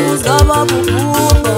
uzaba bukhupha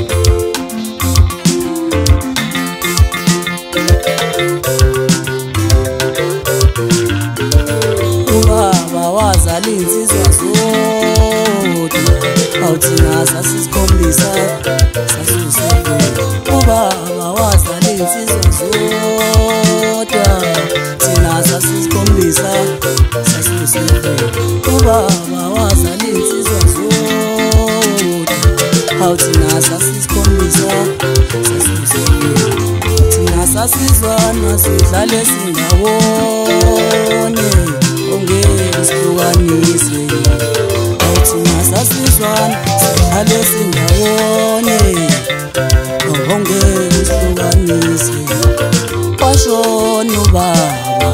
ubaba wazala insizwa zodwa awuthina sasisikhombisa sasusevela ubaba wazala insizwa zodwa thina sasisikhombisa sasusevela ubaba wazala insizwa zodwa awuthina sasisikhombisa sasusevela thina sasizwana sidlale sindawonye ongeke sihlukanise awuthina sasizwana sidlale sindawonye ongeke sihlukanise washona ubaba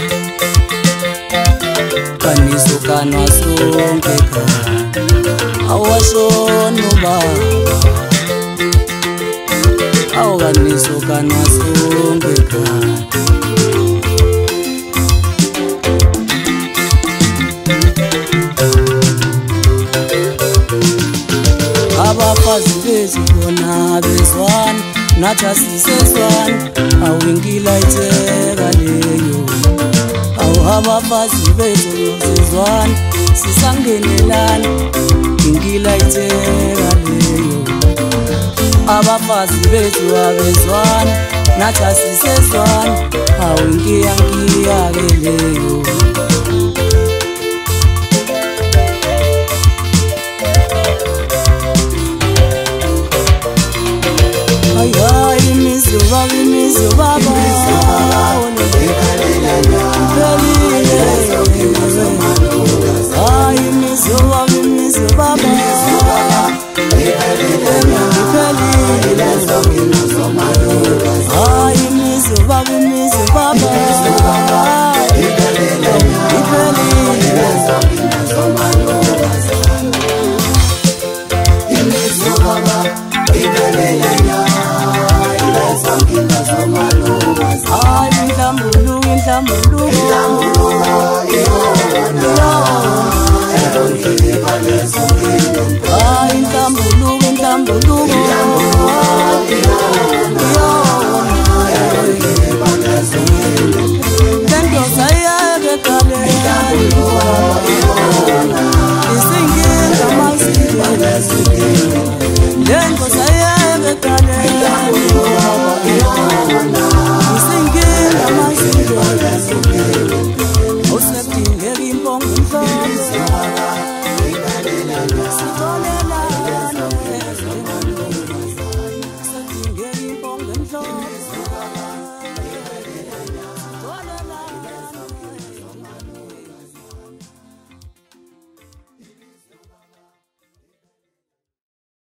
kanisukanwa sonke ekhaya awashona ubaba awukanisukanwa sonke ekhaya abafazi bethu bona bezwana nathi asisezwana awunkila itheka leyo awu abafazi bethu bezwana sisangenelana inkila itheka leyo abafazi bethu abezwana nathi asisezwana awunkiya ke leyo imizi baba lengo